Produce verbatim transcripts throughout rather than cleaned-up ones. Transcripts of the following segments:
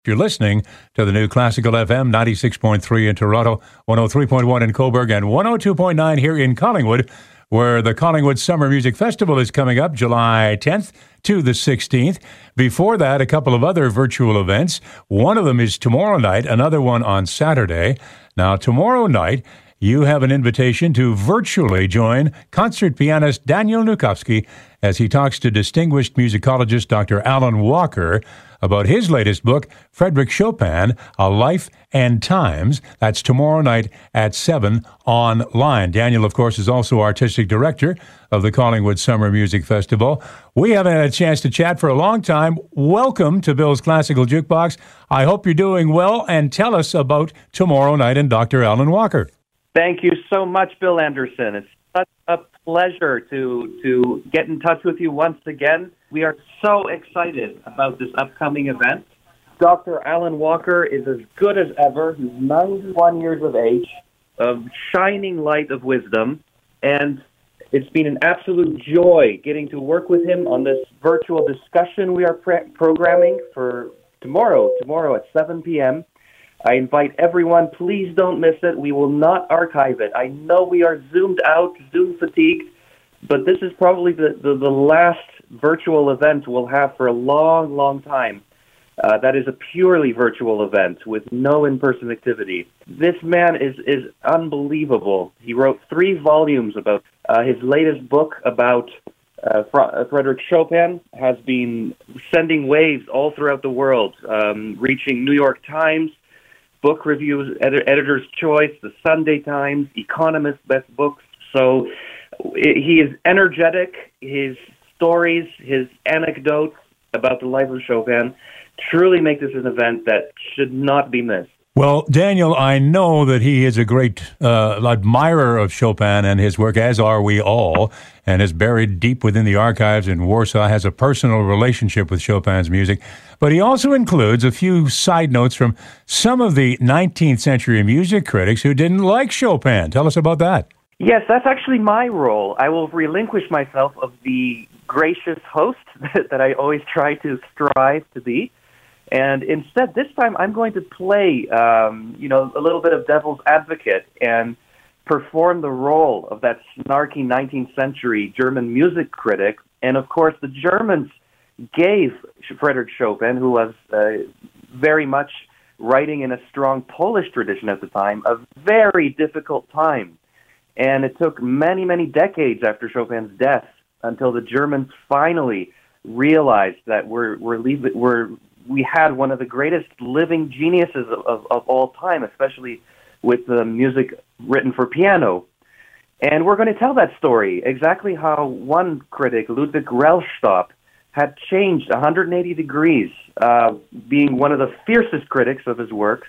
You're listening to the new Classical F M, ninety-six point three in Toronto, one oh three point one in Cobourg, and one oh two point nine here in Collingwood, where the Collingwood Summer Music Festival is coming up July tenth to the sixteenth. Before that, a couple of other virtual events. One of them is tomorrow night, another one on Saturday. Now, tomorrow night, you have an invitation to virtually join concert pianist Daniel Nukowski as he talks to distinguished musicologist Doctor Alan Walker about his latest book, Frédéric Chopin, A Life and Times. That's tomorrow night at seven online. Daniel, of course, is also artistic director of the Collingwood Summer Music Festival. We haven't had a chance to chat for a long time. Welcome to Bill's Classical Jukebox. I hope you're doing well, and tell us about tomorrow night and Doctor Alan Walker. Thank you so much, Bill Anderson. It's such a pleasure to to get in touch with you once again. We are so excited about this upcoming event. Doctor Alan Walker is as good as ever. He's ninety-one years of age, a shining light of wisdom, and it's been an absolute joy getting to work with him on this virtual discussion we are pre- programming for tomorrow, tomorrow at seven p.m. I invite everyone, please don't miss it. We will not archive it. I know we are zoomed out, Zoom fatigued, but this is probably the, the, the last virtual event we'll have for a long, long time. Uh, that is a purely virtual event with no in-person activity. This man is, is unbelievable. He wrote three volumes about uh, his latest book about uh, Frédéric Chopin has been sending waves all throughout the world, um, reaching New York Times, book reviews, ed- Editor's Choice, the Sunday Times, Economist Best Books. So it, he is energetic. His stories, his anecdotes about the life of Chopin truly make this an event that should not be missed. Well, Daniel, I know that he is a great uh, admirer of Chopin and his work, as are we all, and is buried deep within the archives in Warsaw, has a personal relationship with Chopin's music. But he also includes a few side notes from some of the nineteenth century music critics who didn't like Chopin. Tell us about that. Yes, that's actually my role. I will relinquish myself of the gracious host that I always try to strive to be. And instead, this time, I'm going to play, um, you know, a little bit of devil's advocate and perform the role of that snarky nineteenth century German music critic. And, of course, the Germans gave Frédéric Chopin, who was uh, very much writing in a strong Polish tradition at the time, a very difficult time. And it took many, many decades after Chopin's death until the Germans finally realized that we're we're leaving, we're we had one of the greatest living geniuses of, of, of all time, especially with the music written for piano. And we're going to tell that story, exactly how one critic, Ludwig Rellstab, had changed one hundred eighty degrees, uh, being one of the fiercest critics of his works,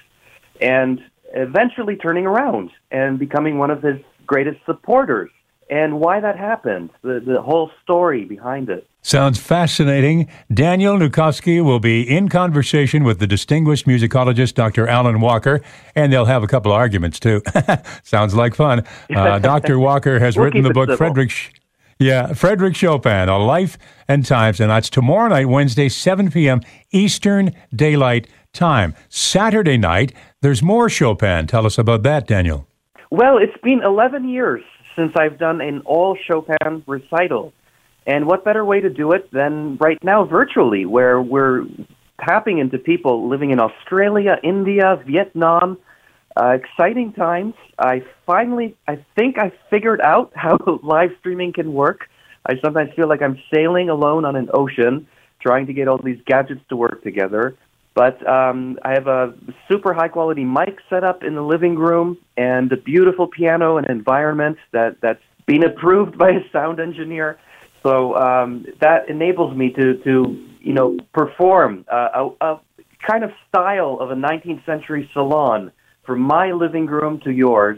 and eventually turning around and becoming one of his greatest supporters. And why that happened, the, the whole story behind it. Sounds fascinating. Daniel Nukowski will be in conversation with the distinguished musicologist Doctor Alan Walker, and they'll have a couple of arguments, too. Sounds like fun. Uh, Doctor Walker has we'll written the book, civil. Frédéric, yeah, Frédéric Chopin, A Life and Times, and that's tomorrow night, Wednesday, seven p.m. Eastern Daylight Time. Saturday night, there's more Chopin. Tell us about that, Daniel. Well, it's been eleven years since I've done an all Chopin recital. And what better way to do it than right now virtually, where we're tapping into people living in Australia, India, Vietnam. Uh, exciting times. I finally, I think I figured out how live streaming can work. I sometimes feel like I'm sailing alone on an ocean, trying to get all these gadgets to work together. But um, I have a super high-quality mic set up in the living room and a beautiful piano and environment that, that's been approved by a sound engineer. So um, that enables me to, to you know, perform uh, a, a kind of style of a nineteenth century salon from my living room to yours,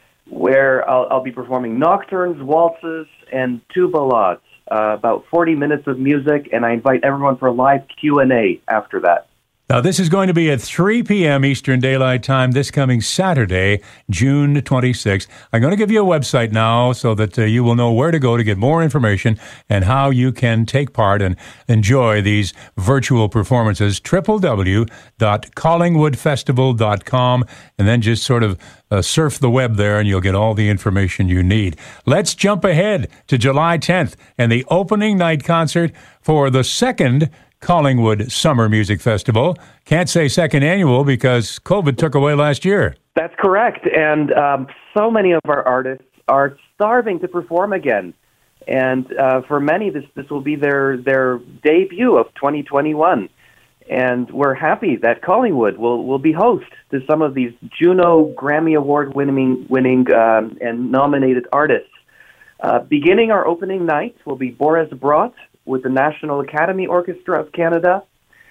where I'll, I'll be performing nocturnes, waltzes, and two ballades, uh, about forty minutes of music, and I invite everyone for a live Q and A after that. Now, this is going to be at three p.m. Eastern Daylight Time this coming Saturday, June twenty-sixth. I'm going to give you a website now so that uh, you will know where to go to get more information and how you can take part and enjoy these virtual performances, w w w dot collingwood festival dot com, and then just sort of uh, surf the web there and you'll get all the information you need. Let's jump ahead to July tenth and the opening night concert for the second Collingwood Summer Music Festival. Can't say second annual because COVID took away last year. That's correct. And um, so many of our artists are starving to perform again. And uh, for many, this this will be their, their debut of twenty twenty-one. And we're happy that Collingwood will, will be host to some of these Juno Grammy Award winning, winning um, and nominated artists. Uh, beginning our opening night will be Boris Brott with the National Academy Orchestra of Canada,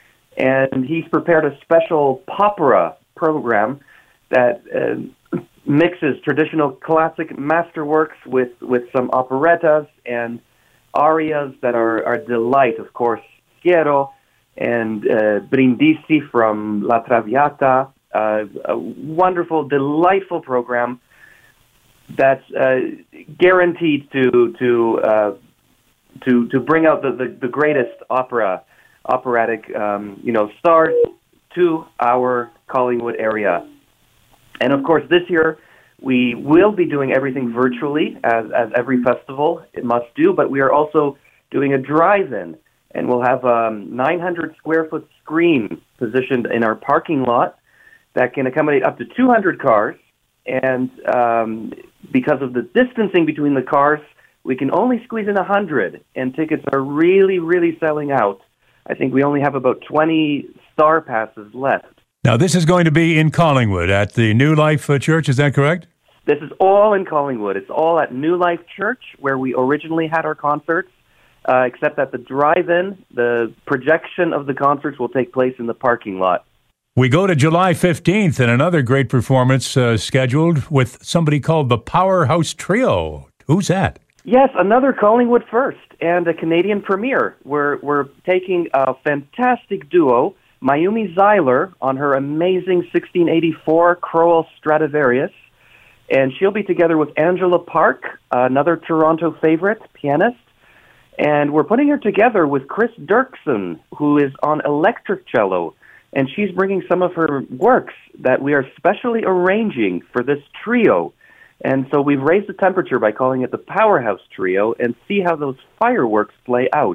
and he's prepared a special popera program that uh, mixes traditional classic masterworks with, with some operettas and arias that are, are delight, of course, Schiero and uh, Brindisi from La Traviata, uh, a wonderful, delightful program that's uh, guaranteed to to uh, to to bring out the, the, the greatest opera, operatic, um, you know, stars to our Collingwood area. And of course, this year we will be doing everything virtually, as as every festival it must do. But we are also doing a drive-in, and we'll have a nine hundred square foot screen positioned in our parking lot that can accommodate up to two hundred cars. And um, because of the distancing between the cars, we can only squeeze in one hundred, and tickets are really, really selling out. I think we only have about twenty star passes left. Now, this is going to be in Collingwood at the New Life uh, Church, is that correct? This is all in Collingwood. It's all at New Life Church, where we originally had our concerts, uh, except at the drive-in, the projection of the concerts will take place in the parking lot. We go to July fifteenth, and another great performance uh, scheduled with somebody called the Powerhouse Trio. Who's that? Yes, another Collingwood first and a Canadian premiere. We're we're taking a fantastic duo, Mayumi Zeiler on her amazing sixteen eighty-four Crowell Stradivarius, and she'll be together with Angela Park, another Toronto favorite pianist, and we're putting her together with Chris Dirksen, who is on electric cello, and she's bringing some of her works that we are specially arranging for this trio. And so we've raised the temperature by calling it the Powerhouse Trio, and see how those fireworks play out.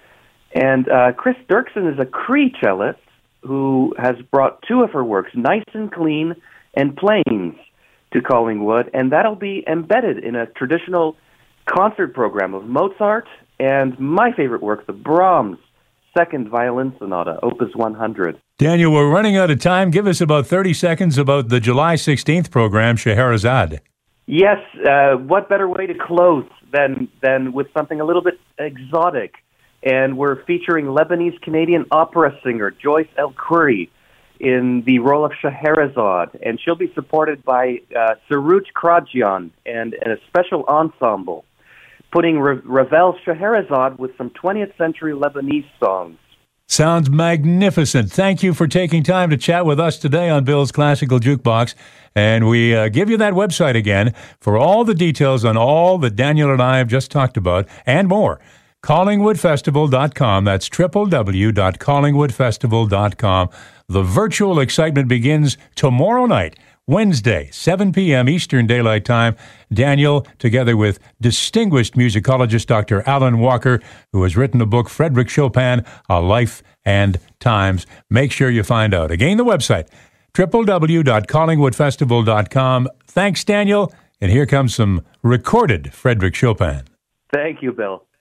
And uh, Chris Dirksen is a Cree cellist who has brought two of her works, Nice and Clean and Plains, to Collingwood, and that'll be embedded in a traditional concert program of Mozart and my favorite work, the Brahms Second Violin Sonata, Opus one hundred. Daniel, we're running out of time. Give us about thirty seconds about the July sixteenth program, Scheherazade. Yes, uh, what better way to close than than with something a little bit exotic? And we're featuring Lebanese-Canadian opera singer Joyce El-Khoury in the role of Scheherazade, and she'll be supported by uh, Sarouj Kradjian and, and a special ensemble, putting Ra- Ravel's Scheherazade with some twentieth century Lebanese songs. Sounds magnificent. Thank you for taking time to chat with us today on Bill's Classical Jukebox. And we uh, give you that website again for all the details on all that Daniel and I have just talked about and more. collingwood festival dot com. That's w w w dot collingwood festival dot com. The virtual excitement begins tomorrow night, Wednesday, seven p.m. Eastern Daylight Time. Daniel, together with distinguished musicologist Doctor Alan Walker, who has written a book, Frederick Chopin, A Life and Times. Make sure you find out. Again, the website, w w w dot collingwood festival dot com. Thanks, Daniel. And here comes some recorded Frederick Chopin. Thank you, Bill.